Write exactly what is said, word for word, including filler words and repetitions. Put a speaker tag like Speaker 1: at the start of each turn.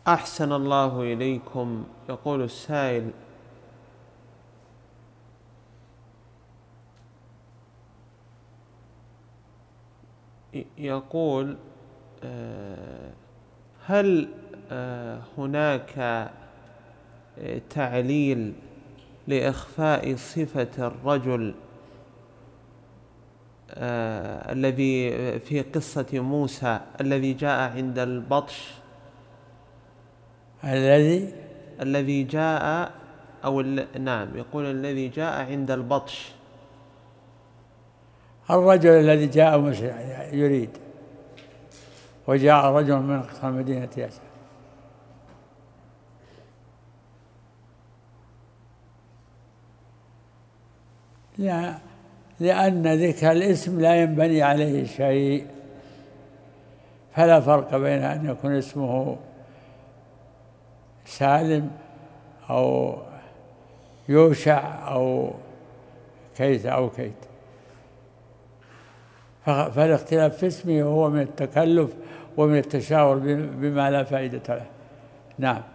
Speaker 1: أحسن الله إليكم. يقول السائل: يقول هل هناك تعليل لإخفاء صفة الرجل الذي في قصة موسى الذي جاء عند البطش
Speaker 2: الذي
Speaker 1: الذي جاء أو نعم يقول الذي جاء عند البطش
Speaker 2: الرجل الذي جاء مسرعا يريد، وجاء رجل من أقصى المدينة يسعى. لا، لأن ذكر الاسم لا ينبني عليه شيء، فلا فرق بين أن يكون اسمه سالم أو يوشع أو كيت أو كيت، فالاختلاف في اسمه هو من التكلف ومن التشاور بما لا فائدة له. نعم.